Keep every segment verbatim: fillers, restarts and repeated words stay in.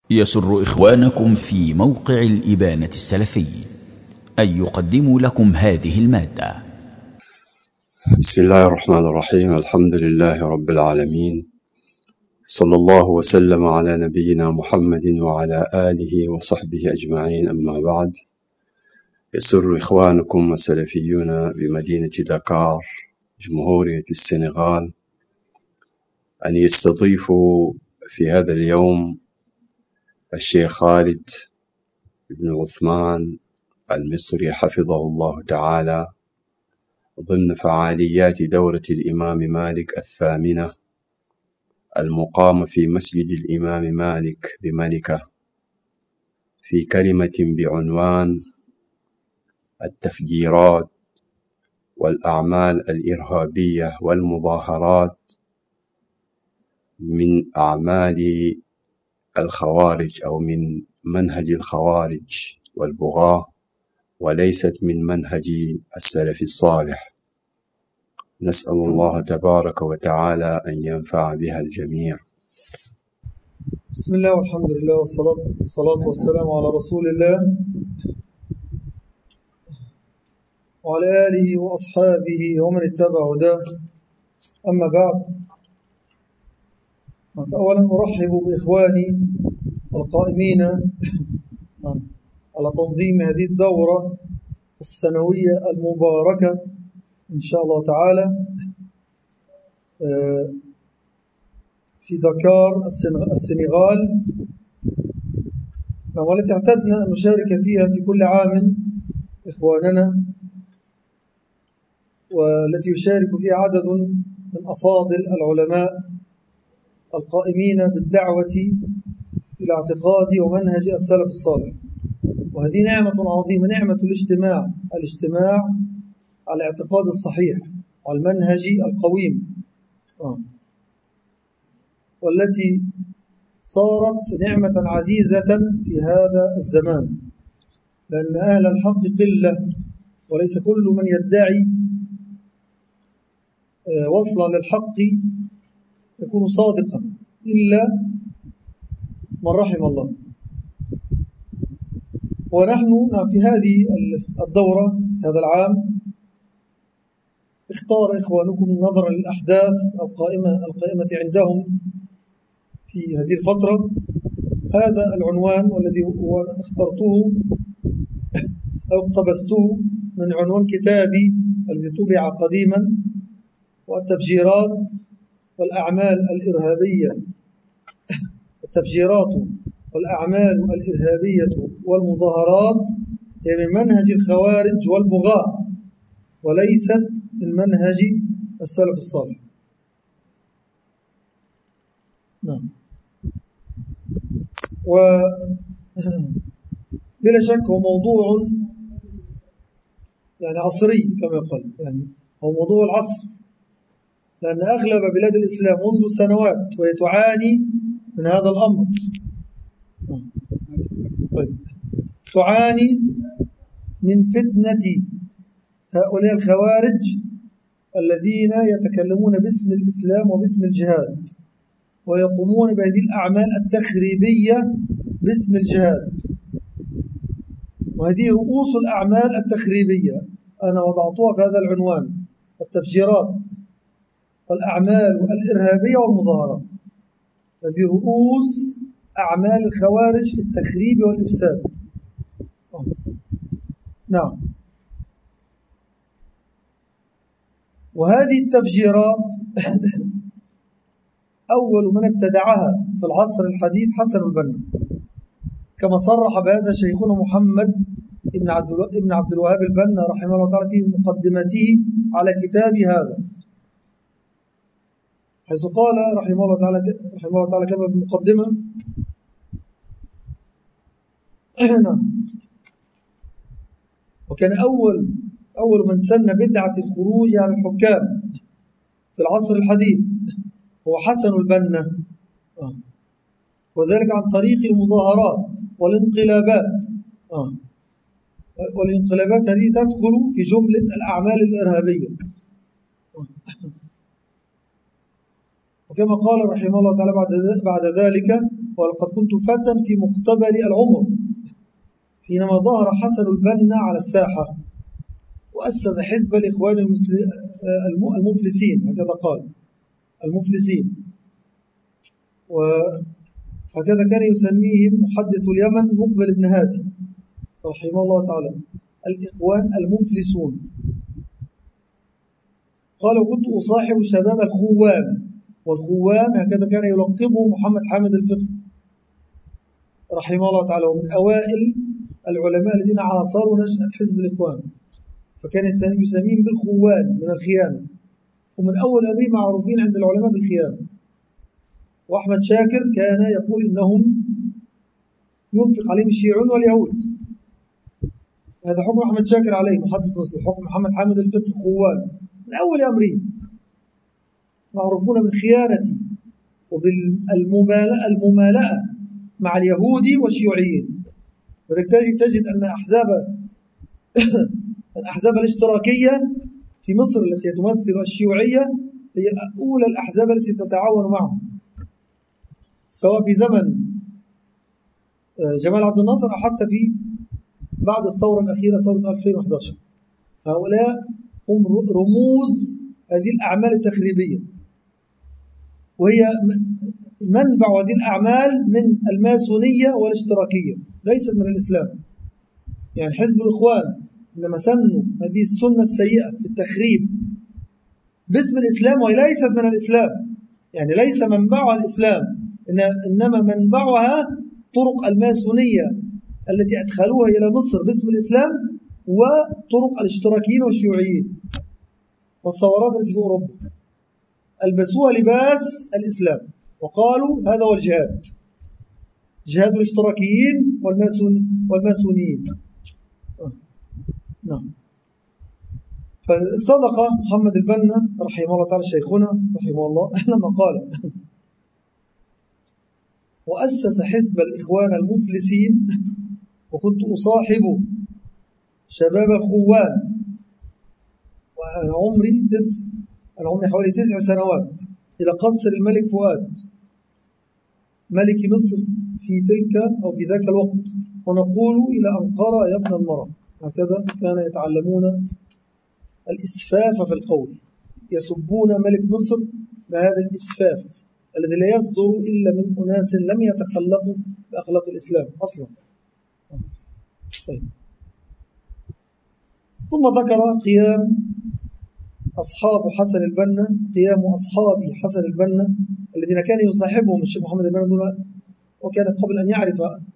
يسر إخوانكم في موقع الإبانة السلفي أن يقدموا لكم هذه المادة. بسم الله الرحمن الرحيم. الحمد لله رب العالمين، صلى الله وسلم على نبينا محمد وعلى آله وصحبه أجمعين، أما بعد. يسر إخوانكم السلفيون بمدينة دكار جمهورية السنغال أن يستضيفوا في هذا اليوم الشيخ خالد بن عثمان المصري حفظه الله تعالى ضمن فعاليات دورة الإمام مالك الثامنة المقامة في مسجد الإمام مالك بملكة، في كلمة بعنوان التفجيرات والأعمال الإرهابية والمظاهرات من أعمال الخوارج أو من منهج الخوارج والبغاة، وليست من منهج السلف الصالح. نسأل الله تبارك وتعالى أن ينفع بها الجميع. بسم الله والحمد لله والصلاة, والصلاة والسلام على رسول الله وعلى آله وأصحابه ومن اتبع هداه، أما بعد. أولا أرحب بإخواني القائمين على تنظيم هذه الدورة السنوية المباركة إن شاء الله تعالى في دكار السنغال، والتي اعتدنا أن نشارك فيها في كل عام إخواننا، والتي يشارك فيها عدد من أفاضل العلماء القائمين بالدعوة إلى اعتقاد ومنهج السلف الصالح. وهذه نعمة عظيمة، نعمة الاجتماع الاجتماع على الاعتقاد الصحيح والمنهج القويم، آه. والتي صارت نعمة عزيزة في هذا الزمان، لأن أهل الحق قلة، وليس كل من يدعي وصلا للحق يكون صادقا إلا من رحم الله. ونحن في هذه الدورة هذا العام اختار إخوانكم نظرا للأحداث القائمة, القائمة عندهم في هذه الفترة هذا العنوان، والذي اخترته أو اقتبسته من عنوان كتابي الذي طبع قديما، والتفجيرات والأعمال الإرهابية التفجيرات والأعمال الإرهابية والمظاهرات هي من منهج الخوارج والبغاة، وليست من منهج السلف الصالح. نعم. وبلا شك هو موضوع يعني عصري كما يقال، يعني هو موضوع العصر، لأن أغلب بلاد الإسلام منذ سنوات وهي تعاني من هذا الأمر. طيب. تعاني من فتنة هؤلاء الخوارج الذين يتكلمون باسم الإسلام وباسم الجهاد، ويقومون بهذه الأعمال التخريبية باسم الجهاد. وهذه رؤوس الأعمال التخريبية أنا وضعتها في هذا العنوان: التفجيرات والأعمال الإرهابية والمظاهرات. هذه رؤوس أعمال الخوارج في التخريب والإفساد. نعم. وهذه التفجيرات أول من ابتدعها في العصر الحديث حسن البنا، كما صرح بهذا شيخنا محمد ابن عبد ابن عبد الوهاب البنا رحمه الله تعالى في مقدمته على كتاب هذا، حيث قال رحمه الله تعالى رحمه الله تعالى كما في المقدمة: وكان أول أول من سن بدعة الخروج على الحكام في العصر الحديث هو حسن البنا، وذلك عن طريق المظاهرات والانقلابات. والانقلابات هذه تدخل في جملة الأعمال الإرهابية. وكما قال رحمه الله تعالى بعد ذلك: ولقد كنت فتى في مقتبل العمر حينما ظهر حسن البنا على الساحة وأسس حزب الإخوان المفلسين، هكذا قال، المفلسين، وهكذا كان يسميهم محدث اليمن مقبل بن هادي رحمه الله تعالى، الإخوان المفلسون. قال: وكنت أصاحب شباب الخوان، والخوان هكذا كان يلقبه محمد حامد الفقه رحمه الله تعالى، ومن أوائل العلماء الذين عاصروا نشأة حزب الإخوان، فكان يسميهم بالخوان من الخيانة، ومن أول أمرهم معروفين عند العلماء بالخيانة. وأحمد شاكر كان يقول إنهم ينفق عليهم الشيعون واليهود، هذا حكم أحمد شاكر عليه محدث مصر. حكم محمد حامد الفقه خوان من أول أمرهم معروفون بالخيانة وبالممالأة مع اليهود والشيوعيين. وذلك تجد أن أحزاب الأحزاب الاشتراكية في مصر التي تمثل الشيوعية هي أولى الأحزاب التي تتعاون معهم، سواء في زمن جمال عبد الناصر أو حتى في بعد الثورة الأخيرة ثورة ألفين وإحدى عشر. هؤلاء هم رموز هذه الأعمال التخريبية، وهي منبع هذه الأعمال من الماسونية والاشتراكية، ليست من الإسلام. يعني حزب الإخوان إنما سنوا هذه السنة السيئة في التخريب باسم الإسلام، وهي ليست من الإسلام، يعني ليس منبعها الإسلام، إنما منبعها طرق الماسونية التي أدخلوها إلى مصر باسم الإسلام، وطرق الاشتراكيين والشيوعيين والثورات التي في أوروبا ألبسوها لباس الإسلام وقالوا هذا هو الجهاد، جهاد الاشتراكيين والماسونيين. آه. نعم. فصدق محمد البنا رحمه الله تعالى شيخنا رحمه الله لما قال: وأسس حزب الإخوان المفلسين وكنت أصاحب شباب الخوان، وأنا عمري تس أنا عمري حوالي تسع سنوات، إلى قصر الملك فؤاد ملك مصر في تلك أو في ذاك الوقت، ونقول إلى أنقرة يا ابن المرأة. هكذا كان يتعلمون الإسفاف في القول، يسبون ملك مصر بهذا الإسفاف الذي لا يصدر إلا من أناس لم يتخلقوا بأخلاق الإسلام أصلا. طيب. ثم ذكر قيام أصحاب حسن البنا، قيام أصحاب حسن البنا الذين كان يصاحبهم الشيخ محمد البنا دون، وكان قبل أن يعرف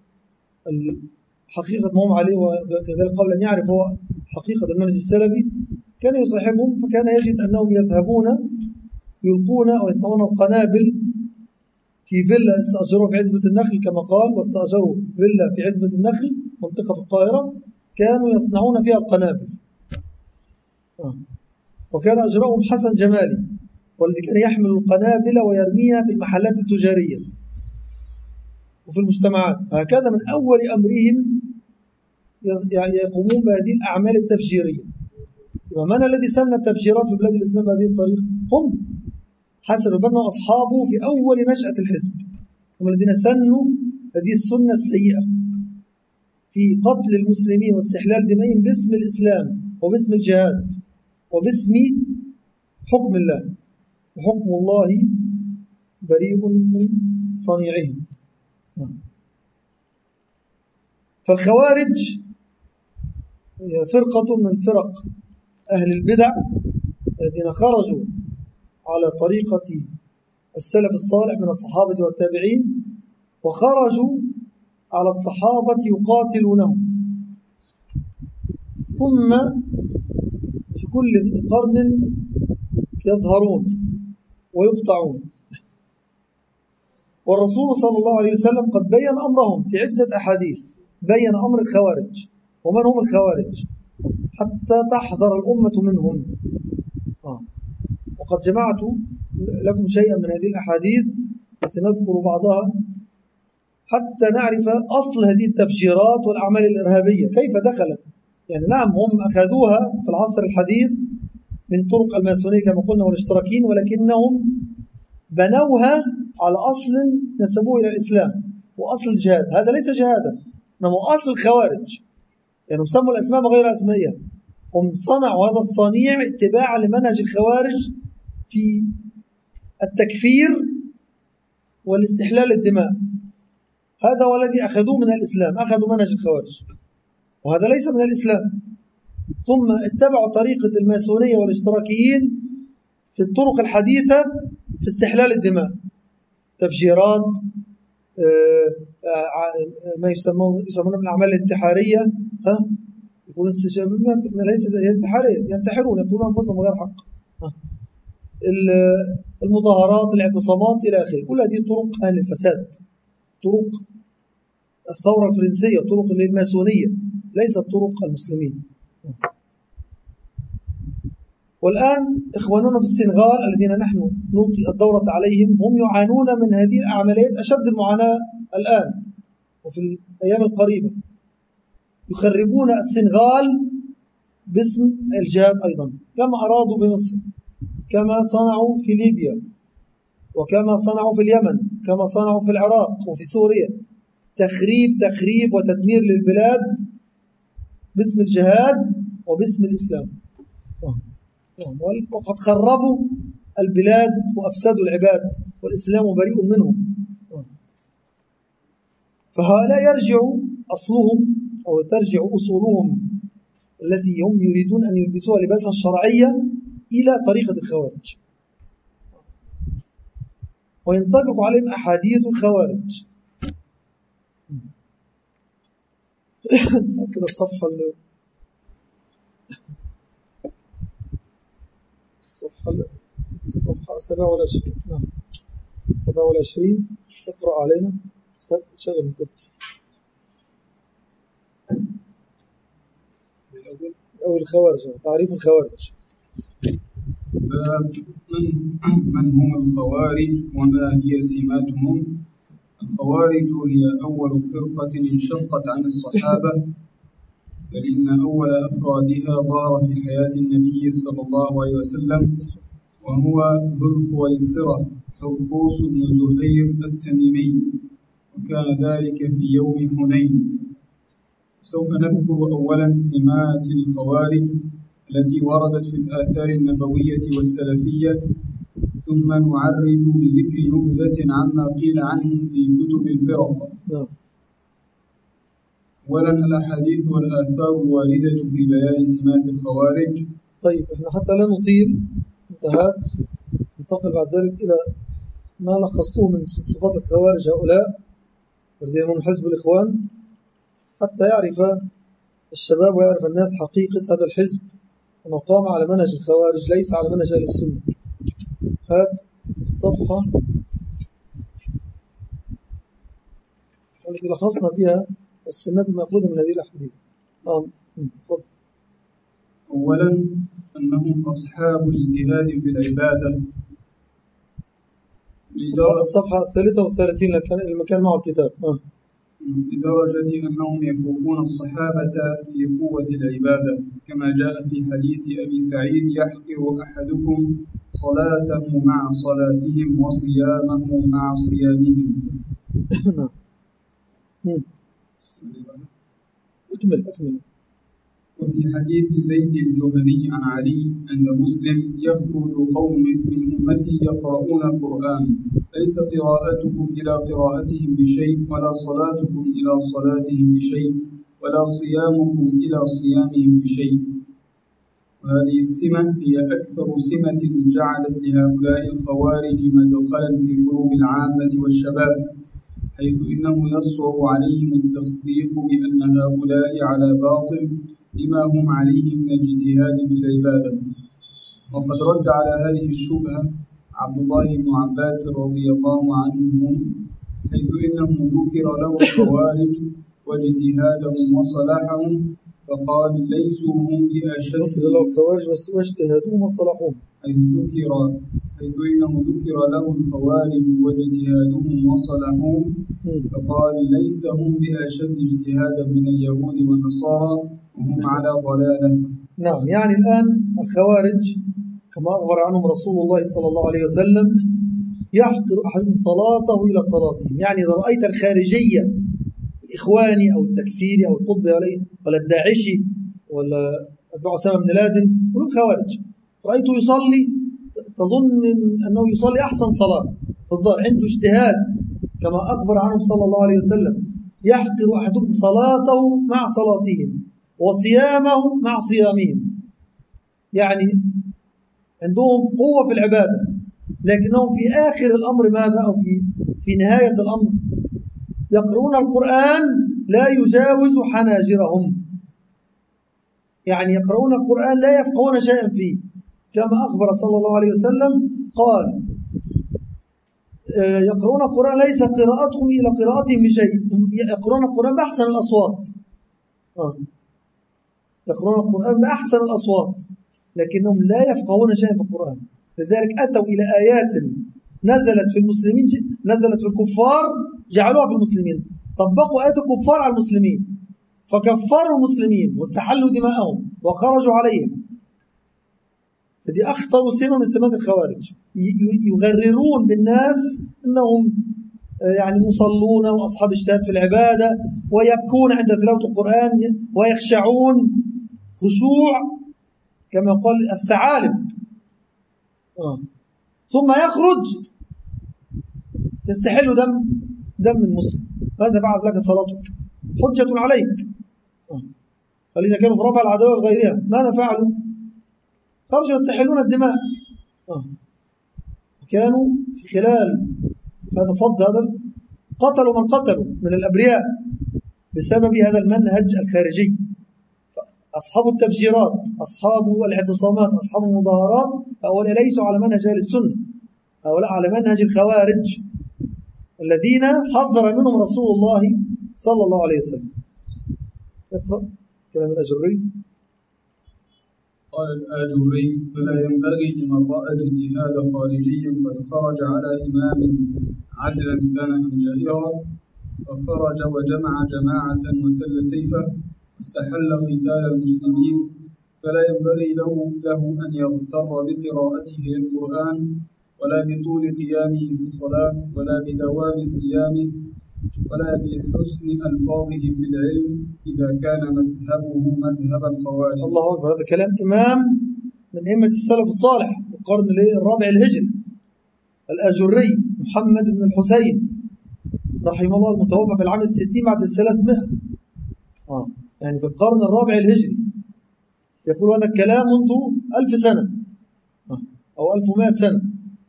حقيقة ما هم عليه، وكذلك قبل أن يعرف هو حقيقة المنهج السلفي كان يصاحبهم، فكان يجد أنهم يذهبون يلقون أو يصنعون القنابل في فيلا استأجروها في عزبة النخل كما قال، واستأجروا فيلا في عزبة النخل منطقة في القاهرة كانوا يصنعون فيها القنابل. آه. وكان أجرهم حسن جمالي، والذي كان يحمل القنابل ويرميها في المحلات التجارية وفي المجتمعات. هكذا من أول أمرهم يقومون بهذه الأعمال التفجيرية. ومن الذي سن التفجيرات في بلاد الإسلام بهذه الطريقة؟ هم حسن البنا وأصحابه في أول نشأة الحزب، هم الذين سنوا هذه السنة السيئة في قتل المسلمين واستحلال دمائهم باسم الإسلام وباسم الجهاد وباسم حكم الله، وحكم الله بريء من صنيعهم. فالخوارج هي فرقة من فرق أهل البدع الذين خرجوا على طريقة السلف الصالح من الصحابة والتابعين، وخرجوا على الصحابة يقاتلونهم، ثم في كل قرن يظهرون ويقطعون. والرسول صلى الله عليه وسلم قد بين أمرهم في عدة أحاديث، بين أمر الخوارج ومن هم الخوارج حتى تحذر الأمة منهم. آه. وقد جمعت لكم شيئا من هذه الأحاديث التي نذكر بعضها حتى نعرف أصل هذه التفجيرات والأعمال الإرهابية كيف دخلت. يعني نعم هم أخذوها في العصر الحديث من طرق الماسونية كما قلنا والاشتراكين، ولكنهم بنوها على أصل نسبوه إلى الإسلام، وأصل الجهاد. هذا ليس جهادا، إنما أصل الخوارج، يعني مسموا الأسماء غير أسمائها. هم صنعوا هذا الصنيع اتباعا لمنهج الخوارج في التكفير والاستحلال الدماء. هذا هو الذي أخذوه من الإسلام، أخذوا منهج الخوارج، وهذا ليس من الإسلام. ثم اتبعوا طريقة الماسونية والاشتراكيين في الطرق الحديثة في استحلال الدماء، تفجيرات، ما يسمون يسمونه بالأعمال الانتحارية. ها يقول استشهاد ليس انتحارية، ينتحرون يقتلون أنفسهم بغير حق. المظاهرات، الاعتصامات إلى آخره، كل هذه طرق أهل الفساد، طرق الثورة الفرنسية، طرق الماسونية، ليست طرق المسلمين. والآن إخواننا في السنغال الذين نحن نلقي الدورة عليهم هم يعانون من هذه العمليات أشد المعاناة الآن وفي الأيام القريبة. يخربون السنغال باسم الجهاد أيضا، كما أرادوا بمصر، كما صنعوا في ليبيا، وكما صنعوا في اليمن، كما صنعوا في العراق وفي سوريا. تخريب تخريب وتدمير للبلاد باسم الجهاد وباسم الإسلام. وقد خربوا البلاد وأفسدوا العباد، والإسلام بريء منهم. فهؤلاء يرجع أصلهم أو ترجع أصولهم التي هم يريدون أن يلبسوها لباسا شرعيا إلى طريقة الخوارج، وينطبق عليهم أحاديث الخوارج. كده الصفحة اللي الصفحة الصفحة السبعة والعشرين. نعم السبعة والعشرين. اقرأ علينا شغل الكتب. أول الخوارج، تعريف الخوارج. باب من, من هم الخوارج وما هي سماتهم. الخوارج هي أول فرقة انشقت عن الصحابة، بل إن أول أفرادها ظهر في حياة النبي صلى الله عليه وسلم، وهو ذو الخويصرة حرقوس بن زهير التميمي، وكان ذلك في يوم حنين. سوف نذكر أولا سمات الخوارج التي وردت في الآثار النبوية والسلفية، ثم نعرج بذكر نبذة عما قيل عنهم في كتب الفرق. أولا الأحاديث والآثار الواردة في بيان سمات الخوارج. طيب احنا حتى لا نطيل انتهت، ننتقل بعد ذلك إلى ما لخصته من صفات الخوارج هؤلاء الذين هم حزب الإخوان، حتى يعرف الشباب ويعرف الناس حقيقة هذا الحزب ومقام على منهج الخوارج ليس على منهج أهل السنة. هات الصفحة التي لخصنا فيها السمات المأخوذة من هذه الأحاديث. آه. أولا أنهم أصحاب الاجتهاد في العبادة. الصفحة الثالثة والثلاثين المكان معه الكتاب. آه. لدرجة أنهم يفوقون الصحابة في قوة العبادة، كما جاء في حديث أبي سعيد: يحقر أحدكم صلاته مع صلاتهم وصيامه مع صيامهم. أكمل أكمل. وفي حديث زيد الجهني عن علي عند مسلم: يخرج قوم من أمتي يقرؤون القرآن، ليس قراءتكم إلى قراءتهم بشيء، ولا صلاتكم إلى صلاتهم بشيء، ولا صيامكم إلى صيامهم بشيء. وهذه السمة هي أكثر سمة جعلت لهؤلاء الخوارج مدخلا في قلوب العامة والشباب، حيث إنه يصعب عليهم التصديق بأن هؤلاء على باطل لما هم عليه من اجتهاد في العبادة. وقد رد على هذه الشبهة عبد الله بن عباس رضي الله عنهم، حيث إنه ذكر له الخوارج واجتهادهم وصلاحهم، فقال: ليسوا هم بأشد. ذكر له الخوارج واجتهادهم وصلاحهم، حيث ذكر حيث إنه ذكر له الخوارج واجتهادهم وصلاحهم، فقال: ليس هم بأشد اجتهادا من اليهود والنصارى، وهم على ضلالة. نعم، يعني الآن الخوارج كما أخبر عنهم رسول الله صلى الله عليه وسلم يحقر أحدهم صلاته إلى صلاتهم. يعني إذا رأيت الخارجية الإخواني أو التكفيري أو القطبي ولا الداعشي ولا أتباع أسامة بن لادن كلهم خوارج، رأيته يصلي تظن أنه يصلي أحسن صلاة في الظاهر، عنده اجتهاد كما أخبر عنه صلى الله عليه وسلم. يحقر أحدكم صلاته مع صلاتهم وصيامه مع صيامهم، يعني عندهم قوة في العبادة لكنهم في آخر الأمر ماذا؟ أو في في نهاية الأمر يقرؤون القرآن لا يجاوز حناجرهم، يعني يقرؤون القرآن لا يفقهون شيئا فيه، كما أخبر صلى الله عليه وسلم قال يقرؤون القرآن ليس قراءتهم إلى قراءتهم بشيء، يقرؤون القرآن بأحسن الأصوات آه. يقرؤون القرآن بأحسن الأصوات لكنهم لا يفقهون شيئا في القرآن. لذلك أتوا إلى آيات نزلت في المسلمين نزلت في الكفار جعلوها في المسلمين، طبقوا آيات الكفار على المسلمين فكفروا المسلمين واستحلوا دماءهم وخرجوا عليهم. هذه أخطر سمة من سمات الخوارج، يغررون بالناس أنهم يعني مصلون وأصحاب اجتهاد في العبادة ويبكون عند تلاوة القرآن ويخشعون خشوع كما قال الثعالب آه. ثم يخرج يستحل دم دم المسلم. ماذا فعلت لك صلاتك؟ حجة عليك آه. فالذين كانوا في ربع العدوى وغيرها ماذا فعلوا؟ خرجوا يستحلون الدماء آه. كانوا في خلال هذا فض هذا قتلوا من قتلوا من الأبرياء بسبب هذا المنهج الخارجي. أصحاب التفجيرات، أصحاب الاعتصامات، أصحاب المظاهرات هؤلاء ليسوا على منهج أهل السنة، هؤلاء على منهج الخوارج الذين حذر منهم رسول الله صلى الله عليه وسلم. اقرأ كلام الأجري. قال الآجري: فلا ينبغي لمن رأى الاجتهاد خارجيا قد خرج على إمام عدلا كان أم جائرا فخرج وجمع جماعة وسل سيفه واستحل قتال المسلمين، فلا ينبغي له له أن يغتر بقراءته للقرآن ولا بطول قيامه في الصلاة ولا بدوام صيامه ولا بحسن ألفاظه في العلم إذا كان مذهبه مذهب الخوارج. الله أكبر. هذا كلام إمام من أئمة السلف الصالح في القرن الرابع الهجري، الآجري محمد بن الحسين رحمه الله، المتوفى في العام الستين بعد الثلاثمائة آه. يعني في القرن الرابع الهجري، يقول هذا الكلام منذ ألف سنة آه. أو ألف ومائة سنة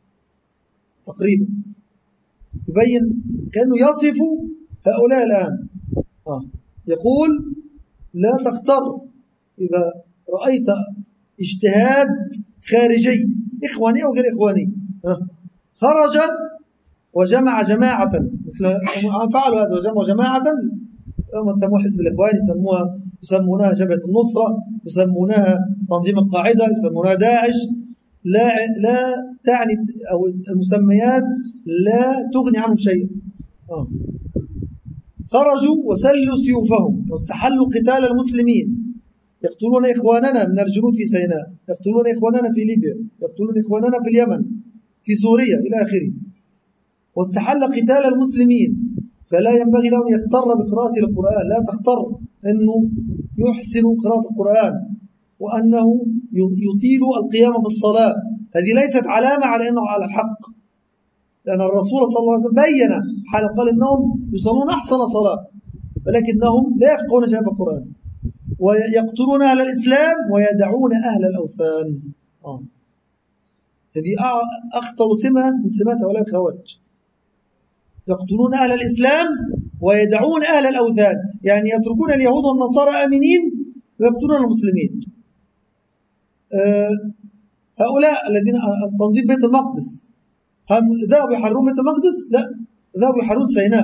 تقريبا، يبين كأنه يصف هؤلاء الآن آه. يقول لا تغتر إذا رأيت اجتهاد خارجي إخواني أو غير إخواني آه. خرج وجمع جماعة مثل فعلوا هذا، وجمعوا جماعة يسموها حزب الإخوان، يسموها يسمونها جبهة النصرة، يسمونها تنظيم القاعدة، يسمونها داعش، لا لا تعني أو المسميات لا تغني عنهم شيء آه. خرجوا وسلوا سيوفهم واستحلوا قتال المسلمين، يقتلون إخواننا من الجنود في سيناء، يقتلون إخواننا في ليبيا، يقتلون إخواننا في اليمن، في سوريا إلى آخره، واستحل قتال المسلمين. فلا ينبغي له أن يغتر بقراءة القرآن، لا تغتر أنه يحسن قراءة القرآن وأنه يطيل القيام في الصلاة، هذه ليست علامة على أنه على الحق، لأن الرسول صلى الله عليه وسلم بين حال قال إنهم يصلون أحسن صلاة ولكنهم لا يفقهون شيئا في القرآن، ويقتلون أهل الإسلام ويدعون أهل الأوثان آه. هذه أخطر سمة من سمات هؤلاء الخوارج، يقتلون أهل الإسلام ويدعون أهل الأوثان، يعني يتركون اليهود والنصارى آمنين ويقتلون المسلمين. أه هؤلاء الذين تنظيم بيت المقدس هم ذهبوا يحررون بيت المقدس؟ لا، ذهبوا يحررون سيناء.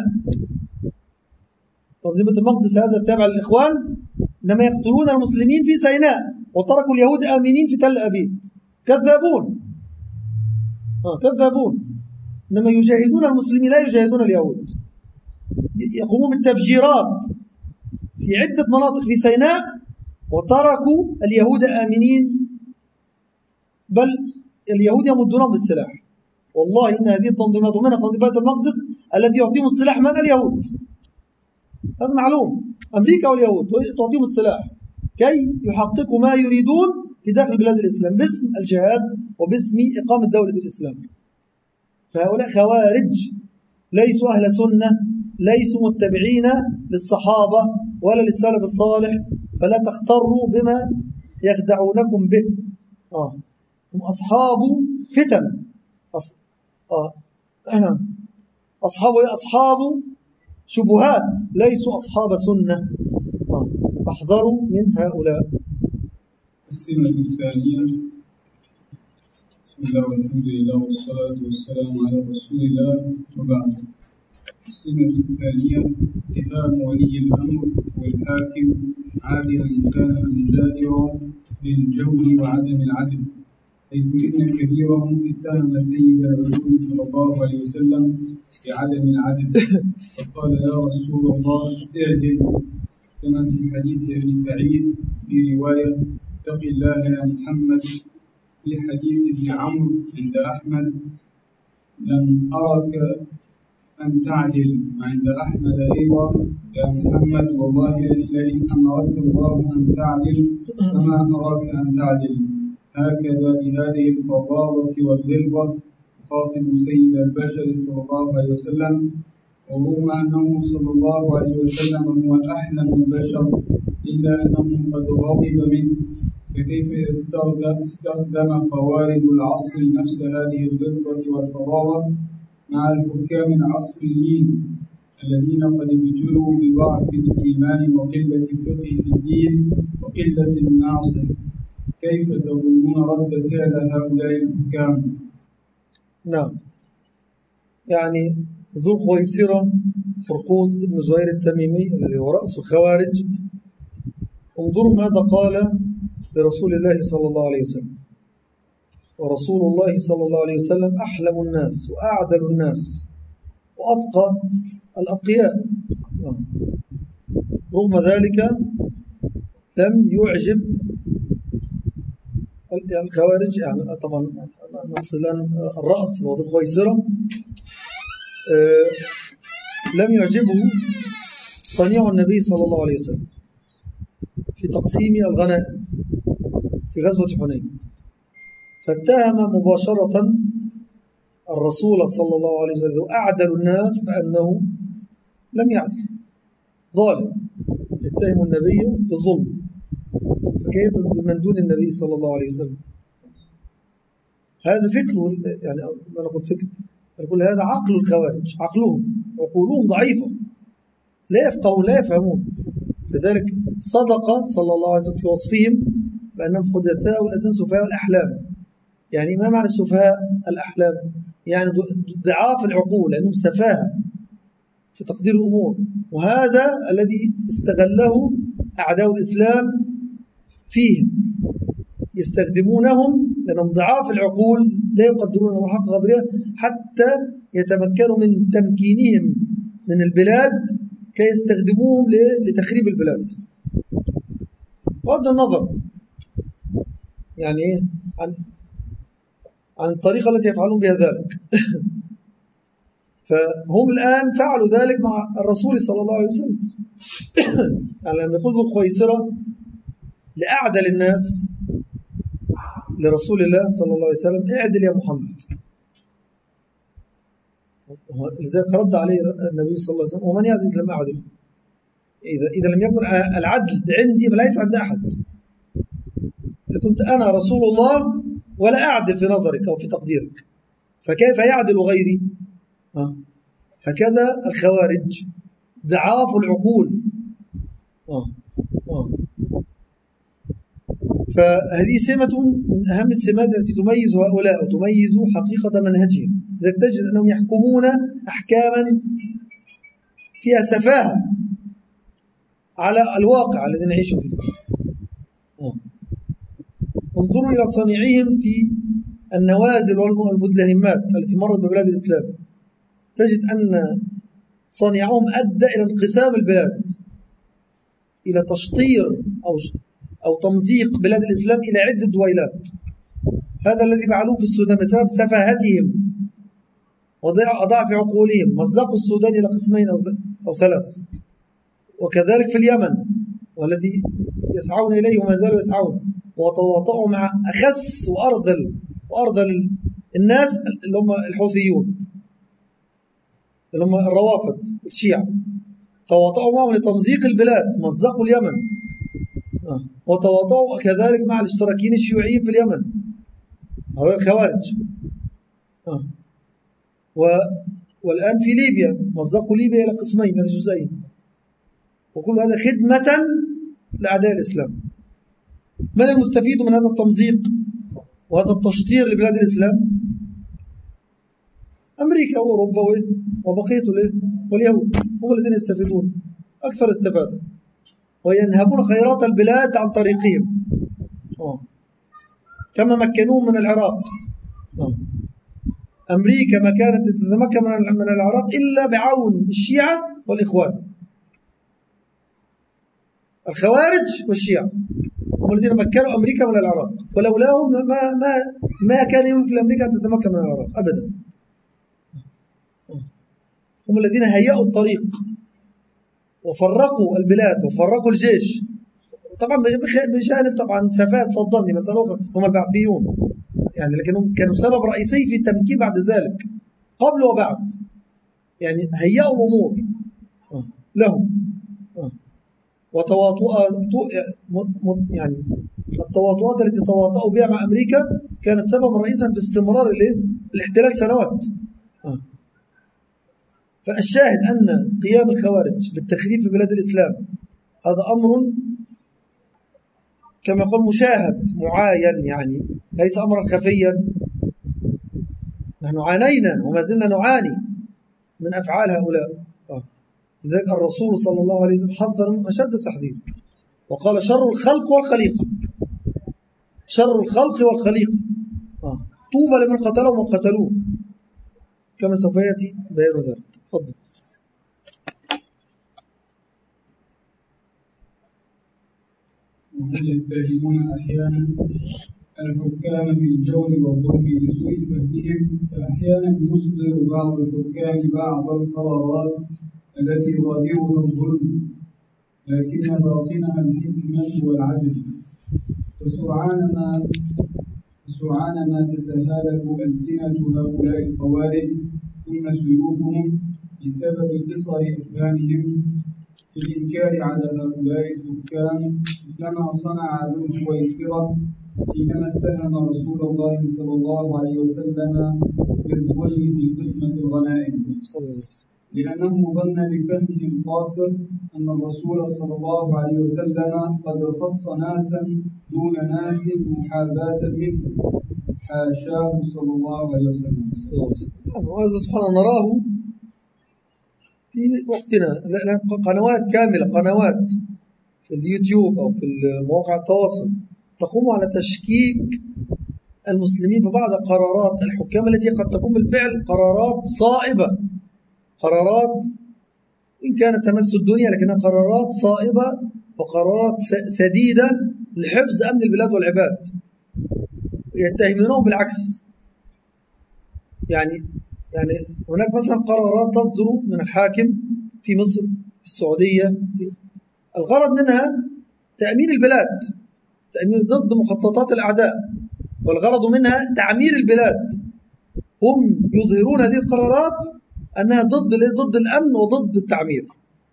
تنظيم بيت المقدس هذا التابع للإخوان، إنما يقتلون المسلمين في سيناء وتركوا اليهود آمنين في تل أبيب. كذابون آه كذابون، إنما يجاهدون المسلمين لا يجاهدون اليهود. يقومون بالتفجيرات في عدة مناطق في سيناء وتركوا اليهود آمنين، بل اليهود يمدونهم بالسلاح والله إن هذه التنظيمات ومنها تنظيمات المقدس التي يعطيهم السلاح من اليهود، هذا معلوم، أمريكا واليهود تعطيهم السلاح كي يحققوا ما يريدون في داخل بلاد الإسلام باسم الجهاد وباسم إقامة دولة الإسلام. فهؤلاء خوارج ليسوا أهل سنة، ليسوا متبعين للصحابة ولا للسلف الصالح، فلا تغتروا بما يخدعونكم به. آه. هم أصحاب فتن، أص... آه. أصحاب أصحاب شبهات، ليسوا أصحاب سنة. آه. فاحذروا من هؤلاء. السنة الثانية. بسم الله والحمد لله والصلاة والسلام على رسول الله وبعد. السنة الثانية اتهام ولي الأمر والحاكم عادلا كان أم جائرا للجور وعدم العدل، حيث إن كبيرهم اتهم سيد الرسول صلى الله عليه وسلم بعدم العدل، فقال يا رسول الله اعدل، كما في حديث أبي سعيد في رواية اتق الله يا محمد. في حديث ابن عمرو عند أحمد لم أرك أن تعدل، عند أحمد أيضا يا محمد والله لئن أمرك الله أن تعدل فما أراك أن تعدل. هكذا بهذه الفظاظة والغلظة خاطب سيد البشر صلى الله عليه وسلم، ورغم أنه صلى الله عليه وسلم هو أحلم البشر إلا أنه قد غضب منه. فكيف استخدم خوارج العصر نفس هذه الغلظة والفظاظة مع الحكام العصريين الذين قد ابتلوا بضعف الإيمان وقلة الفقه في الدين وقلة الناصح؟ كيف تظنون رد فعل هؤلاء الحكام؟ نعم، يعني ذو الخويصرة فرقوس بن زهير التميمي الذي هو رأس الخوارج، انظروا ماذا قال لرسول الله صلى الله عليه وسلم. ورسول الله صلى الله عليه وسلم أحلم الناس وأعدل الناس وأتقى الأتقياء، رغم ذلك لم يعجب الخوارج. يعني طبعا نقصد الآن الرأس وذو الخويصرة، لم يعجبه صنيع النبي صلى الله عليه وسلم في تقسيم الغنائم في غزوة حنين، فاتهم مباشرة الرسول صلى الله عليه وسلم وأعدل الناس بأنه لم يعدل، ظالم، يتهم النبي بالظلم، فكيف بمن دون النبي صلى الله عليه وسلم؟ هذا فكر، يعني ما نقول فكر، نقول هذا عقل الخوارج، عقلهم عقولهم ضعيفة، لا يفقهون لا يفهمون. لذلك صدق صلى الله عليه وسلم في وصفهم بأنهم حدثاء والأسان سفهاء الأحلام. يعني ما معنى السفهاء الأحلام؟ يعني ضعاف العقول، لأنهم سفاهة في تقدير الأمور، وهذا الذي استغله أعداء الإسلام فيهم، يستخدمونهم لأنهم ضعاف العقول لا يقدرون حق قدرها حتى يتمكنوا من تمكينهم من البلاد كي يستخدموهم لتخريب البلاد. بغض النظر يعني عن عن الطريقة التي يفعلون بها ذلك. فهم الآن فعلوا ذلك مع الرسول صلى الله عليه وسلم. يعني لما يقول ذو الخويصرة لأعدل الناس لرسول الله صلى الله عليه وسلم اعدل يا محمد، لذلك رد عليه النبي صلى الله عليه وسلم ومن يعدل لم أعدل. إذا, إذا لم يكن العدل عندي فليس عند أحد. إذا كنت أنا رسول الله ولا أعدل في نظرك أو في تقديرك، فكيف يعدل غيري؟ آه. هكذا الخوارج ضعاف العقول. آه. آه. فهذه سمة من أهم السمات التي تميز هؤلاء وتميز حقيقة منهجهم. لذلك تجد أنهم يحكمون أحكاما فيها سفاهة على الواقع الذي نعيش فيه. آه. انظروا إلى صنيعهم في النوازل والمدلهمات التي مرت ببلاد الإسلام، تجد أن صنيعهم أدى إلى انقسام البلاد، إلى تشطير أو أو تمزيق بلاد الإسلام إلى عدة دويلات. هذا الذي فعلوه في السودان بسبب سفاهتهم وضعف عقولهم، مزقوا السودان إلى قسمين أو ثلاث. وكذلك في اليمن والذي يسعون إليه وما زالوا يسعون، وتواطؤوا مع أخس وأرذل وأرذل الناس اللي هم الحوثيون، اللي هم الروافض الشيعة، تواطؤوا معهم لتمزيق البلاد، مزقوا اليمن. وتواطؤوا كذلك مع الاشتراكيين الشيوعيين في اليمن، هؤلاء الخوارج. و والآن في ليبيا مزقوا ليبيا إلى قسمين إلى جزئين، وكل هذا خدمة لأعداء الإسلام. من المستفيد من هذا التمزيق وهذا التشطير لبلاد الإسلام؟ أمريكا وأوروبا وبقية واليهود هم الذين يستفيدون أكثر استفادة، وينهبون خيرات البلاد عن طريقهم، كما مكنوهم من العراق. أمريكا ما كانت تتمكن من العراق إلا بعون الشيعة والإخوان، الخوارج والشيعة هم الذين مكنوا أمريكا من العراق، ولولاهم ما ما ما كان يمكن لأمريكا أن تتمكن من العراق أبدا. هم الذين هيئوا الطريق وفرقوا البلاد وفرقوا الجيش، طبعا بجانب طبعا سفاهة صدام دي مسألة أخرى، هم البعثيون يعني، لكنهم كانوا سبب رئيسي في التمكين بعد ذلك قبل وبعد، يعني هيئوا الأمور لهم. وتواطؤ يعني التواطؤات التي تواطؤوا بها مع أمريكا كانت سبب رئيسا في استمرار الاحتلال سنوات. فالشاهد أن قيام الخوارج بالتخريب في بلاد الإسلام هذا أمر كما يقول مشاهد معاين، يعني ليس أمرا خفيا. نحن عانينا وما زلنا نعاني من أفعال هؤلاء. لذلك الرسول صلى الله عليه وسلم حذر من أشد التحذير وقال شر الخلق والخليقة، شر الخلق والخليقة طوبى لمن قتلهم وقتلوه، كما سوف يأتي بيان ذلك. تفضل. وهم يتهمون أحيانا الحكام بالجور والظلم لسوء فهمهم، فأحيانا يصدر بعض الحكام بعض القرارات التي ظاهرها الظلم لكن باطنها الحكمة والعدل، فسرعان ما سرعان ما تتهالك ألسنة هؤلاء الخوارج ثم سيوفهم بسبب قصر إفهامهم في الإنكار على هؤلاء الحكام، كما صنع ذو الحويصرة حينما اتهم رسول الله صلى الله عليه وسلم بالظلم في قسمة الغنائم، لأنه ظن بفهمه القاصر أن الرسول صلى الله عليه وسلم قد خص ناسا دون ناس محاباة منه، حاشاه صلى الله عليه وسلم. وهذا سبحانه نراه في وقتنا، قنوات كاملة، قنوات في اليوتيوب أو في مواقع التواصل تقوم على تشكيك المسلمين في بعض قرارات الحكام التي قد تكون بالفعل قرارات صائبة، قرارات إن كانت تمس الدنيا لكنها قرارات صائبة وقرارات سديدة لحفظ أمن البلاد والعباد، يتهمونهم بالعكس. يعني يعني هناك مثلا قرارات تصدر من الحاكم في مصر في السعودية، الغرض منها تأمين البلاد، تأمين ضد مخططات الأعداء، والغرض منها تعمير البلاد. هم يظهرون هذه القرارات أنها ضد ضد الأمن وضد التعمير،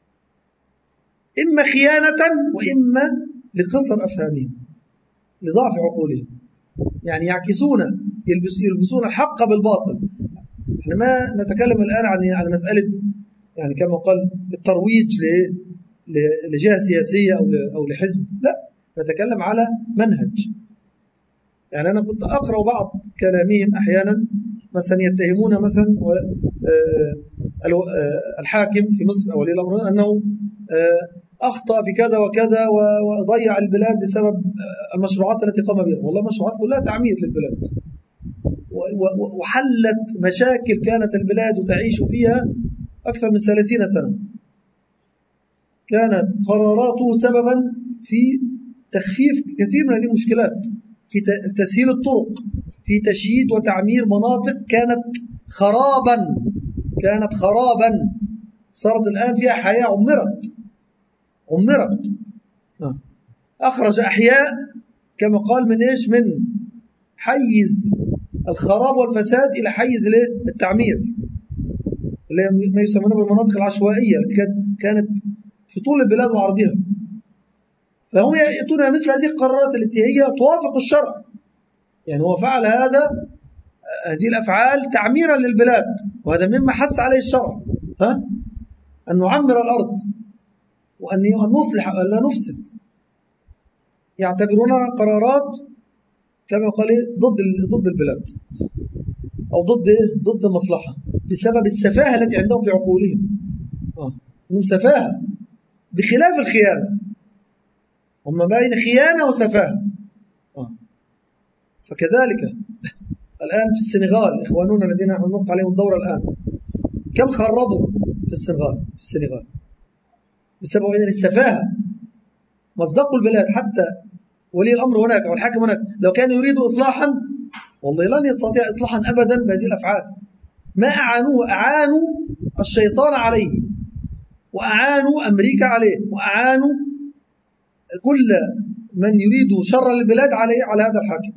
إما خيانة وإما لقصر أفهامهم لضعف عقولهم، يعني يعكسون يلبسون الحق بالباطل. احنا ما نتكلم الآن عن عن مسألة يعني كما قال الترويج لجهة سياسية أو أو لحزب، لا، نتكلم على منهج. يعني أنا كنت أقرأ بعض كلامهم أحيانا، مثلا يتهمون مثلا الحاكم في مصر أو ولي الأمر أنه أخطأ في كذا وكذا وضيع البلاد بسبب المشروعات التي قام بها. والله المشروعات كلها تعمير للبلاد، وحلت مشاكل كانت البلاد تعيش فيها أكثر من ثلاثين سنة. كانت قراراته سببا في تخفيف كثير من هذه المشكلات، في تسهيل الطرق، في تشييد وتعمير مناطق كانت خرابا، كانت خرابا، صارت الآن فيها حياة، عمرت عمرت أخرج أحياء كما قال من إيش؟ من حيز الخراب والفساد إلى حيز التعمير، اللي ما يسمونه بالمناطق العشوائية التي كانت في طول البلاد وعرضها. فهم يأتون مثل هذه القرارات التي هي توافق الشرع، يعني هو فعل هذا هذه الأفعال تعميرا للبلاد، وهذا مما حث عليه الشرع، ها؟ أن نعمر الأرض وأن نصلح ولا نفسد. يعتبرونها قرارات كما قال ضد ضد البلاد أو ضد ضد المصلحة بسبب السفاهة التي عندهم في عقولهم. آه. هم سفاهة بخلاف الخيانة، هم بين خيانة وسفاهة. آه. فكذلك الآن في السنغال إخواننا الذين نحن نلقى عليهم الدورة الآن، كم خربوا في السنغال في السنغال بسبب أن السفاهة مزقوا البلاد. حتى ولي الأمر هناك أو الحاكم هناك لو كان يريد إصلاحا والله لن يستطيع إصلاحا أبدا بهذه الأفعال. ما أعانوه، أعانوا الشيطان عليه، وأعانوا أمريكا عليه، وأعانوا كل من يريد شر البلاد عليه على هذا الحاكم،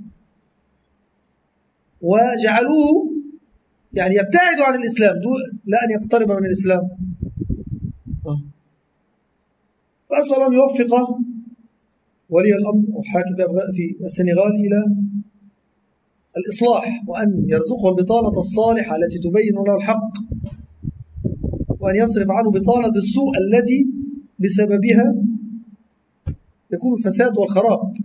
وجعلوه يعني يبتعد عن الإسلام لا أن يقترب من الإسلام. فأسأل أن يوفق ولي الأمر والحاكم في السنغال إلى الإصلاح، وأن يرزقه البطانة الصالحة التي تبين له الحق، وأن يصرف عنه بطانة السوء التي بسببها يكون الفساد والخراب.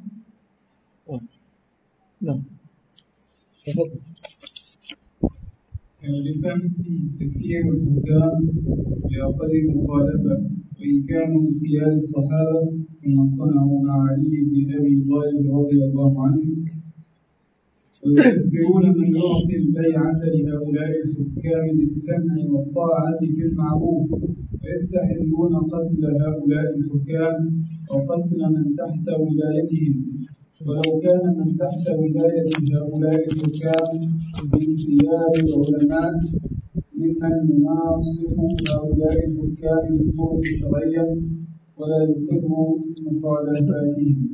نعم تفضل. ثالثا تكفير الحكام لأقل مخالفة وإن كانوا من خيار الصحابة كما صنعوا مع علي بن أبي طالب رضي الله عنه، ويكفرون من يعطي البيعة لهؤلاء الحكام بالسمع والطاعة في المعروف، ويستحلون قتل هؤلاء الحكام وقتل من تحت ولايتهم، ولو كان من تحت ولاية هؤلاء الحكام من خيار العلماء ممن يناصح هؤلاء الحكام بالطرق الشرعية ولا يقر مخالفاتهم.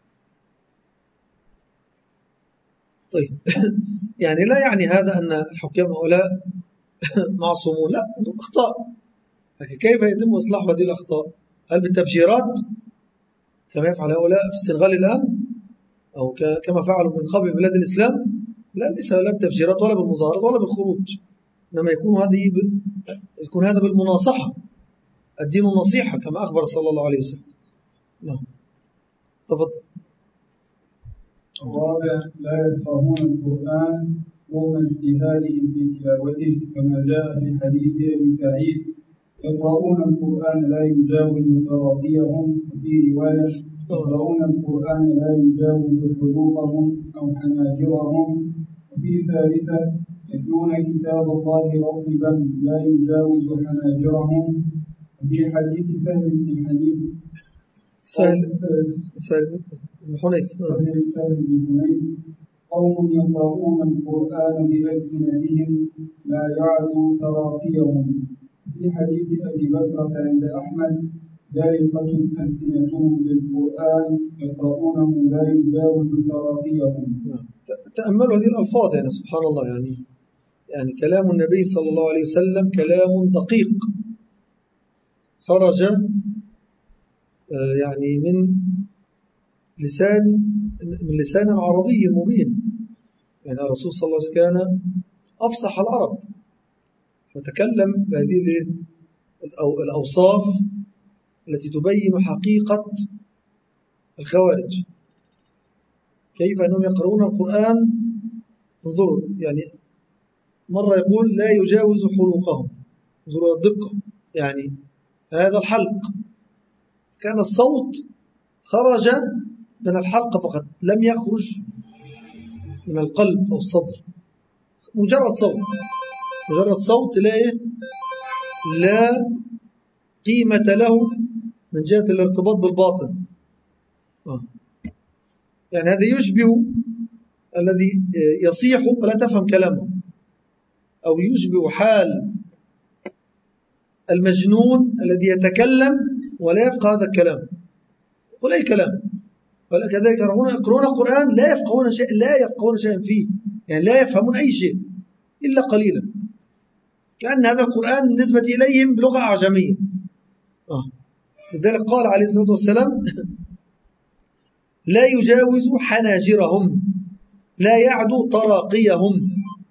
طيب يعني لا يعني هذا أن الحكام هؤلاء معصومون، لا، عندهم أخطاء، لكن كيف يتم إصلاح هذه الأخطاء؟ هل بالتبشيرات كما يفعل هؤلاء في السنغال الآن أو كما فعلوا من قبل بلاد الإسلام؟ لا، ليس لا بالتفجيرات ولا بالمظاهرات ولا بالخروج، إنما يكون هذه ب... يكون هذا بالمناصحة. الدين النصيحة كما أخبر صلى الله عليه وسلم. نعم تفضل. الرابع لا يفقهون القرآن رغم اجتهادهم في تلاوته، كما جاء في حديث أبي سعيد يقرؤون القرآن لا يجاوز تراقيهم، وفي رواية يقرؤون القرآن لا يجاوز حلوقهم أو حناجرهم، وفي ثالثة يتلون كتاب الله رطبا لا يجاوز حناجرهم، وفي حديث سهل بن حنيف سهل سهل بن حنيف سهل بن حنيف قوم يقرؤون القرآن بألسنتهم لا يعلو تراقيهم. في حديث أبي بكرة عند أحمد ذلقة ألسنتهم بالقرآن يقرؤونه لا يجاوز تراقيهم. تأملوا هذه الألفاظ، يعني سبحان الله، يعني يعني كلام النبي صلى الله عليه وسلم كلام دقيق خرج يعني من لسان من لسان عربي مبين. يعني الرسول صلى الله عليه وسلم كان أفصح العرب، فتكلم بهذه الأوصاف التي تبين حقيقة الخوارج، كيف أنهم يقرؤون القرآن. انظروا، يعني مرة يقول لا يجاوز حلوقهم، انظروا الدقة، يعني هذا الحلق كان الصوت خرج من الحلقة فقط، لم يخرج من القلب أو الصدر، مجرد صوت، مجرد صوت لا لا قيمة له من جهة الارتباط بالباطن. آه. يعني هذا يشبه الذي يصيح ولا تفهم كلامه، أو يشبه حال المجنون الذي يتكلم ولا يفقه هذا الكلام، يقول أي كلام. كذلك يقرؤون القرآن لا يفقهون شيء، لا يفقهون شيئا فيه، يعني لا يفهمون أي شيء إلا قليلا، كأن هذا القرآن بالنسبة إليهم بلغة أعجمية. آه. لذلك قال عليه الصلاة والسلام لا يجاوز حناجرهم لا يعدو تراقيهم،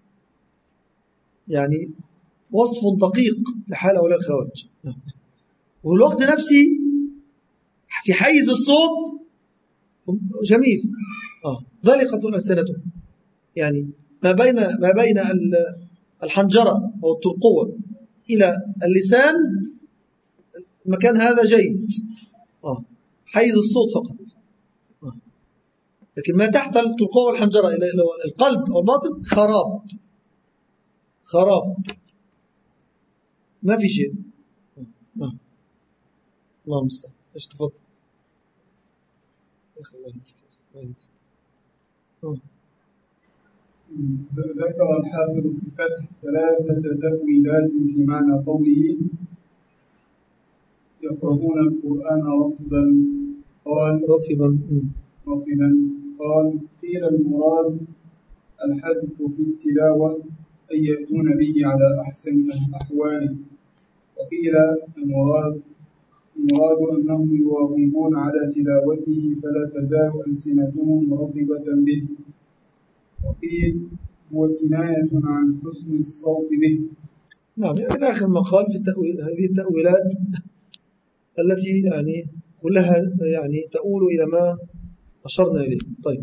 يعني وصف دقيق لحال هؤلاء الخوارج. وفي الوقت نفسه في حيز الصوت جميل، آه. ذلقة ألسنتهم، يعني ما بين ما بين الحنجرة أو الترقوة إلى اللسان المكان هذا جيد، آه. حيز الصوت فقط، آه. لكن ما تحت الترقوة والحنجرة إلى القلب أو الباطن خراب خراب، ما في شيء. آه. الله المستعان. ايش تفضل يا اخي، الله يهديك الله يهديك. آه. ذكر الحافظ في الفتح ثلاثة تأويلات في معنى قوله يقرؤون القرآن رطبا. قال رطبا رطبا قال قيل المراد الحذف في التلاوة أن يأتون به على أحسن الأحوال، وقيل المراد المراد أنهم يواظبون على تلاوته فلا تزال ألسنتهم رطبة به، وقيل هو كناية عن حسن الصوت به. نعم، يعني آخر ما قال في التأويل هذه التأويلات التي يعني كلها يعني تؤول إلى ما أشرنا إليه. طيب،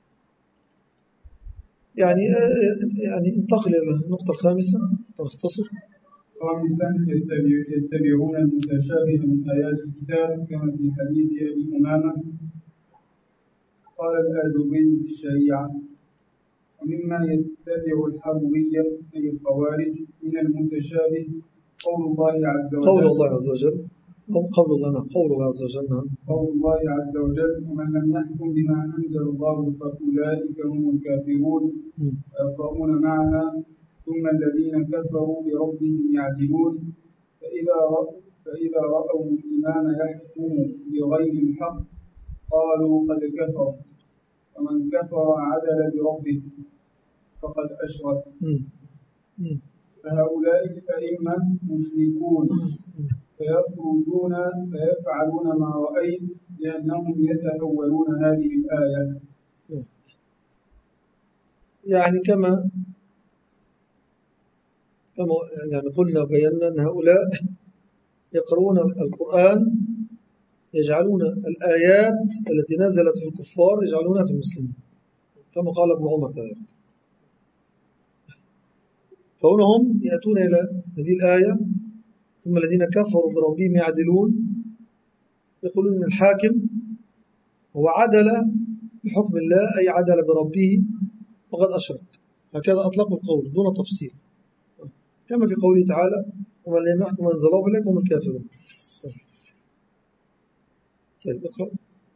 يعني يعني انتقل إلى النقطة الخامسة نختصر. خامسا يتبعون المتشابه من آيات الكتاب كما في حديث أبي أمامة قال الآجري في الشريعة. ومما يتبع الحرورية أي الخوارج من المتشابه قول الله عز وجل قول الله عز وجل قول الله قول الله عز وجل نعم قول الله عز وجل ومن لم يحكم بما أنزل الله فأولئك هم الكافرون ويقرؤون معها ثم الذين كفروا بربهم يعدلون فإذا رأوا فإذا رأوا الإمام يحكم بغير الحق قالوا قد كفر، ومن كفر عدل بربه فقد أشرك. فهؤلاء الأئمة مشركون فيخرجون فيفعلون ما رأيت لأنهم يتأولون هذه الآية. يعني كما كما يعني قلنا بينا أن هؤلاء يقرؤون القرآن يجعلون الآيات التي نزلت في الكفار يجعلونها في المسلمين كما قال ابن عمر كذلك. فهنا هم يأتون إلى هذه الآية ثم الذين كفروا بربهم يعدلون، يقولون أن الحاكم هو عدل بحكم الله أي عدل بربه وقد أشرك. هكذا أطلقوا القول دون تفصيل كما في قوله تعالى ومن لم يحكم أنزل الله فأولئك هم الكافرون. طيب اقرأ.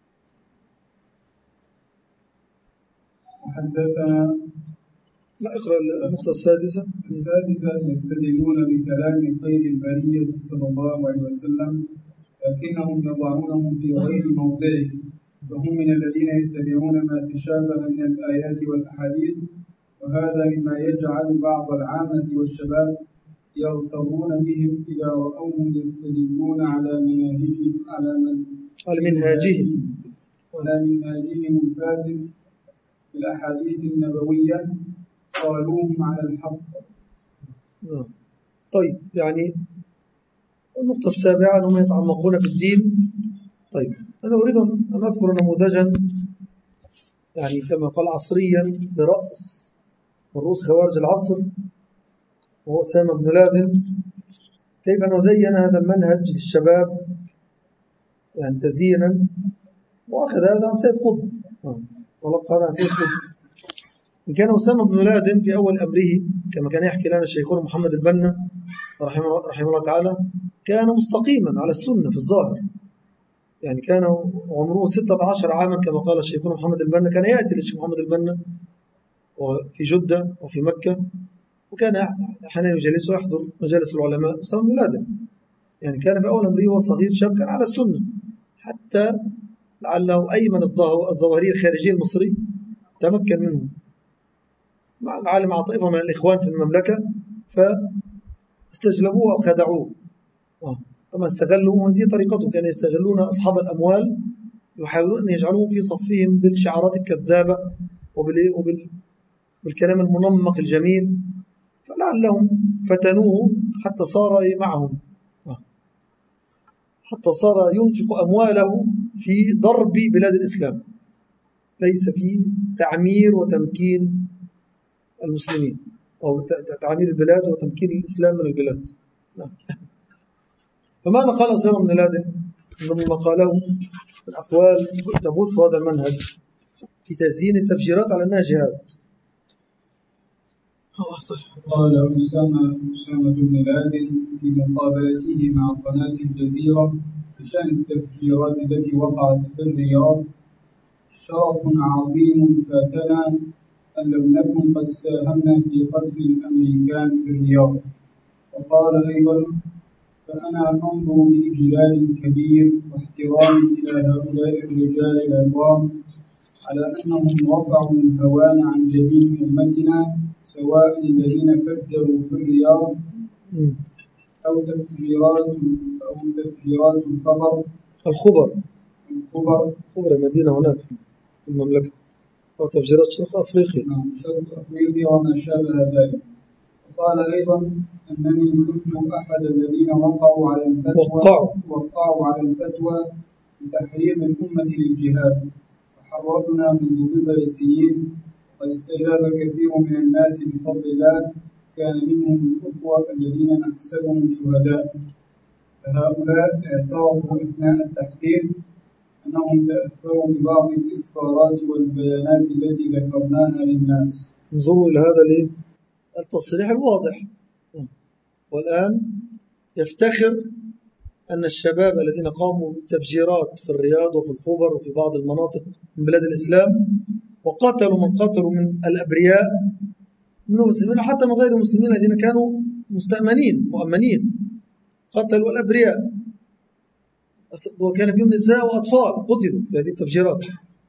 حدثنا لا اقرأ النقطة السادسة. السادسة يستدلون بكلام خير البرية صلى الله عليه وسلم لكنهم يضعونهم في غير موضعه، وهم من الذين يتبعون ما تشابه من الآيات والأحاديث، وهذا مما يجعل بعض العامة والشباب يغترون بهم إذا رأوهم يستدلون على مناهجهم على من على منهاجهم على منهاجهم الفاسد في الأحاديث النبوية قالوهم على الحق. طيب، يعني النقطة السابعة أنهم يتعمقون في الدين. طيب، أنا أريد أن أذكر نموذجا يعني كما قال عصريا برأس من رؤوس خوارج العصر وهو أسامة بن لادن، كيف أنه زين هذا المنهج للشباب يعني تزيينا، وأخذ هذا عن سيد قطب ولقى هذا عن سيد قطب. إن كان أسامة بن لادن في أول أمره كما كان يحكي لنا الشيخون محمد البنا رحمه, رحمه الله تعالى كان مستقيما على السنة في الظاهر، يعني كان عمره ستة عشر عاما كما قال الشيخون محمد البنا، كان يأتي للشيخ محمد البنا في جدة وفي مكة وكان أحيانا يجلسه ويحضر مجالس العلماء أسامة بن لادن. يعني كان في أول أمره وهو صغير شاب كان على السنة، حتى لعله أيمن الظواهري الخارجي المصري تمكن منه مع العالم مع طائفة من الإخوان في المملكة فاستجلبوه أو خدعوه. طبعا استغلوا، ودي طريقتهم، كانوا يستغلون أصحاب الأموال يحاولون أن يجعلوهم في صفهم بالشعارات الكذابة وبالكلام المنمق الجميل، فلعلهم فتنوه حتى صار معهم، حتى صار ينفق أمواله في ضرب بلاد الإسلام، ليس في تعمير وتمكين المسلمين أو تعمير البلاد وتمكين الإسلام من البلاد. فماذا قال أسامة بن لادن؟ مما قاله من أقوال تبث هذا المنهج في تزيين التفجيرات على أنها جهاد. قال أسامة أسامة بن لادن في مقابلته مع قناة الجزيرة بشأن التفجيرات التي وقعت في الرياض: شرف عظيم فاتنا أن لم نكن قد ساهمنا في قتل الأمريكان في الرياض. وقال أيضا: فأنا أنظر بإجلال كبير واحترام إلى هؤلاء الرجال العظام على أنهم رفعوا الهوان عن جميع أمتنا، سواء الذين فجروا في الرياض أو تفجيرات أو تفجيرات الخبر الخبر الخبر خبر المدينة هناك في المملكة، أو تفجيرات شرق أفريقيا. نعم، شرق أفريقيا وما شابه ذلك. وقال أيضا: أنني كنت أحد الذين وقعوا على الفتوى وقعوا, وقعوا على الفتوى بتحريض الأمة للجهاد، وحرضنا منذ بضع سنين، قد استجاب كثير من الناس بفضل الله، كان منهم الأخوة الذين نحسبهم شهداء. فهؤلاء اعترفوا أثناء التحقيق أنهم تأثروا ببعض الإصدارات والبيانات التي ذكرناها للناس. انظروا إلى هذا التصريح الواضح. والآن يفتخر أن الشباب الذين قاموا بالتفجيرات في الرياض وفي الخبر وفي بعض المناطق من بلاد الإسلام وقتلوا من قتلوا من الأبرياء من المسلمين وحتى من غير المسلمين الذين كانوا مستأمنين مؤمنين، قتلوا الأبرياء، وكان فيهم نساء وأطفال قتلوا في هذه التفجيرات.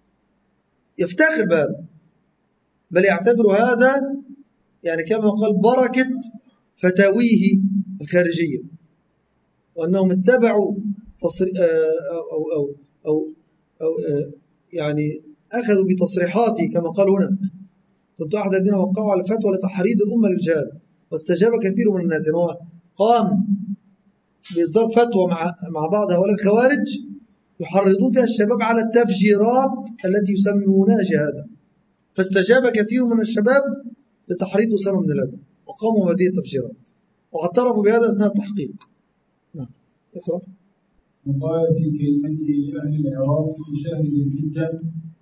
يفتخر بهذا، بل يعتبر هذا يعني كما قال بركة فتاويه الخارجية، وأنهم اتبعوا تصري... أو, أو, أو, أو يعني أخذوا بتصريحاته كما قال هنا: كنت أحد الذين وقعوا على الفتوى لتحريض الأمة للجهاد، واستجاب كثير من الناس. يعني هو قام بإصدار فتوى مع, مع بعض هؤلاء الخوارج يحرضون فيها الشباب على التفجيرات التي يسمونها جهادا، فاستجاب كثير من الشباب لتحريض أسامة بن لادن وقاموا بهذه التفجيرات واعترفوا بهذا أثناء التحقيق. نعم، اقرأ. وقال في كلمته لأهل العراق في شهر ذي الحجة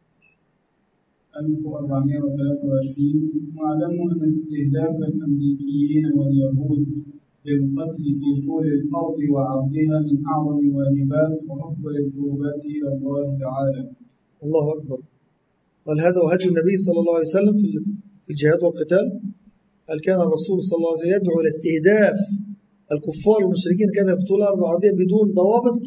ألف وأربعمائة وثلاثة وعشرين: واعلموا أن استهداف الأمريكيين واليهود للقتل في طول الأرض وعرضها من أعظم الواجبات وأفضل القربات إلى الله تعالى. الله أكبر. قال هذا وهدي النبي صلى الله عليه وسلم في الجهاد والقتال. هل كان الرسول صلى الله عليه وسلم يدعو إلى استهداف الكفار والمشركين كذا في طول الأرض وعرضها بدون ضوابط؟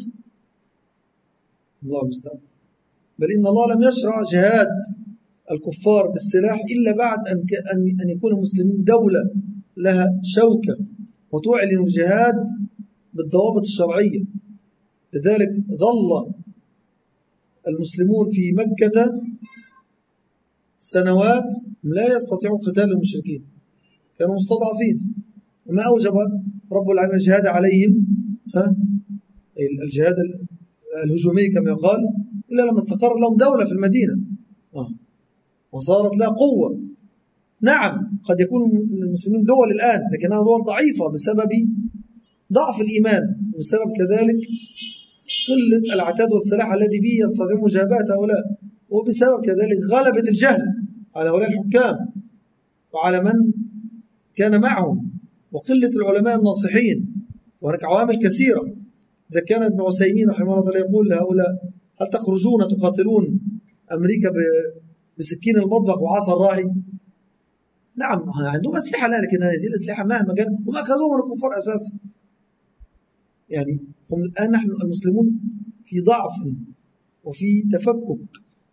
الله المستعان. بل إن الله لم يشرع جهاد الكفار بالسلاح إلا بعد أن أن يكون المسلمين دولة لها شوكة وتعلن الجهاد بالضوابط الشرعية. لذلك ظل المسلمون في مكة سنوات لا يستطيعوا قتال المشركين، كانوا مستضعفين، وما أوجب رب العالمين الجهاد عليهم، ها الجهاد الهجومي كما يقال، إلا لما استقر لهم دولة في المدينة آه. وصارت لها قوة. نعم قد يكون المسلمين دول الآن لكنها دول ضعيفة بسبب ضعف الإيمان، وبسبب كذلك قلة العتاد والسلاح الذي به يستطيع مجابهة هؤلاء، وبسبب كذلك غلبة الجهل على هؤلاء الحكام وعلى من كان معهم، وقلة العلماء الناصحين، وهناك عوامل كثيرة. إذا كان ابن عثيمين رحمه الله تعالى يقول لهؤلاء: هل تخرجون تقاتلون أمريكا بسكين المطبخ وعصا الراعي؟ نعم عندهم أسلحة، لا، لكن هذه الأسلحة مهما كان هم أخذوها من الكفار أساسا. يعني هم الآن نحن المسلمون في ضعف وفي تفكك،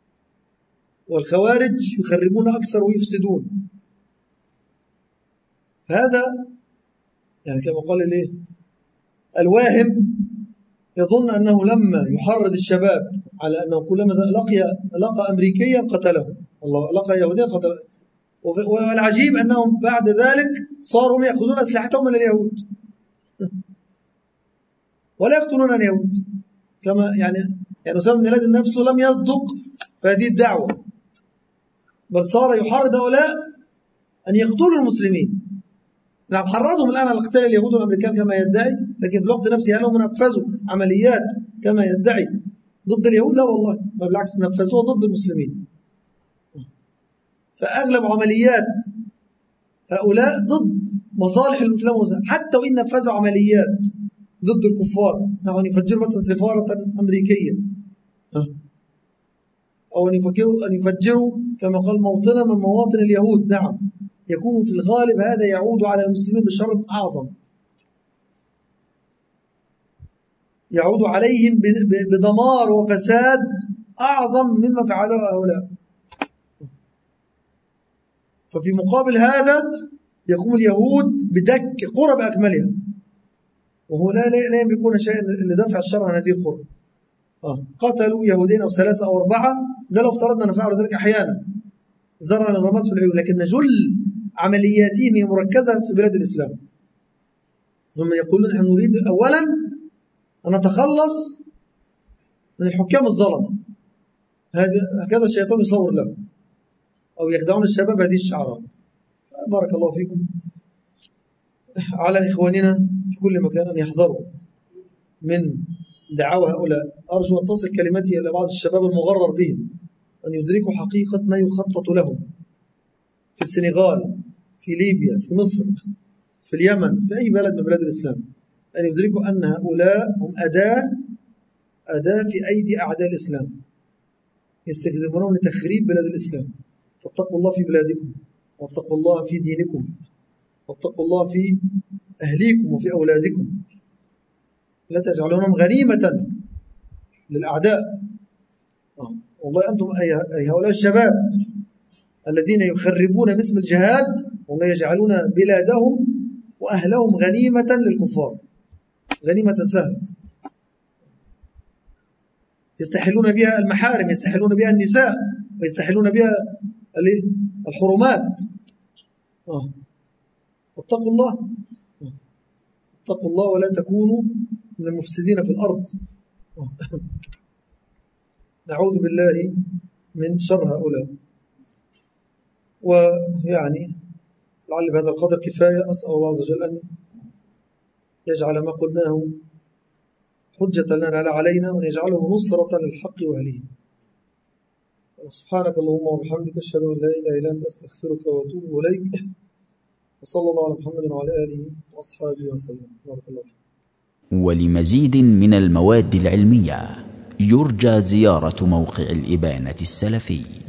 والخوارج يخربون أكثر ويفسدون. هذا يعني كما قال الايه الواهم يظن أنه لما يحرض الشباب على أنه كلما لقي لقى أمريكيا قتله، والله لقى يهوديا قتله. والعجيب أنهم بعد ذلك صاروا يأخذون أسلحتهم من اليهود ولا يقتلون اليهود، كما يعني يعني أسامة بن لادن نفسه لم يصدق في هذه الدعوة، بل صار يحرض هؤلاء أن يقتلوا المسلمين. نعم حرضهم الآن على قتال اليهود والأمريكان كما يدعي، لكن في الوقت نفسه هل هم نفذوا عمليات كما يدعي ضد اليهود؟ لا والله، بل بالعكس نفذوها ضد المسلمين. فأغلب عمليات هؤلاء ضد مصالح الإسلام، حتى وإن نفذوا عمليات ضد الكفار، نحن يفجروا مثلا سفارة أمريكية، أو أن يفجروا, أن يفجروا كما قال موطنا من مواطن اليهود، نعم يكون في الغالب هذا يعود على المسلمين بشر أعظم، يعود عليهم بدمار وفساد أعظم مما فعله هؤلاء. ففي مقابل هذا يقوم اليهود بدك قرى بأكملها، وهو لا لا يملكون شيئا لدفع الشر عن هذه القرى. آه. قتلوا يهودين أو ثلاثة أو أربعة، ده لو افترضنا أن فعلوا ذلك أحيانا زرع الرماد في العيون، لكن جل عملياتهم هي مركزة في بلاد الإسلام. هم يقولون نحن نريد أولا أن نتخلص من الحكام الظلمة، هكذا الشيطان يصور له، أو يخدعون الشباب هذه الشعارات. بارك الله فيكم. على إخواننا في كل مكان أن يحذروا من دعاوى هؤلاء. أرجو أن تصل كلمتي إلى بعض الشباب المغرر بهم، أن يدركوا حقيقة ما يخطط لهم في السنغال، في ليبيا، في مصر، في اليمن، في أي بلد من بلاد الإسلام، أن يدركوا أن هؤلاء هم أداة أداة في أيدي أعداء الإسلام يستخدمونهم لتخريب بلاد الإسلام. فاتقوا الله في بلادكم، واتقوا الله في دينكم، واتقوا الله في أهليكم وفي أولادكم، لا تجعلونهم غنيمة للأعداء. آه. والله أنتم أي هؤلاء الشباب الذين يخربون باسم الجهاد، والله يجعلون بلادهم وأهلهم غنيمة للكفار، غنيمة سهل يستحلون بها المحارم، يستحلون بها النساء، ويستحلون بها الحرمات. آه. واتقوا الله، آه. اتقوا الله ولا تكونوا من المفسدين في الأرض. آه. نعوذ بالله من شر هؤلاء. ويعني لعل بهذا القدر كفاية. أسأل الله عز وجل أن يجعل ما قلناه حجة لنا لا علينا، وأن يجعله نصرة للحق وأهله. سبحانك اللهم وبحمدك، أشهد أن لا إله إلا أنت، أستغفرك وأتوب إليك. وصلى الله على محمد وعلى آله وأصحابه وسلم. بارك الله فيك. ولمزيد من المواد العلمية يرجى زيارة موقع الإبانة السلفي.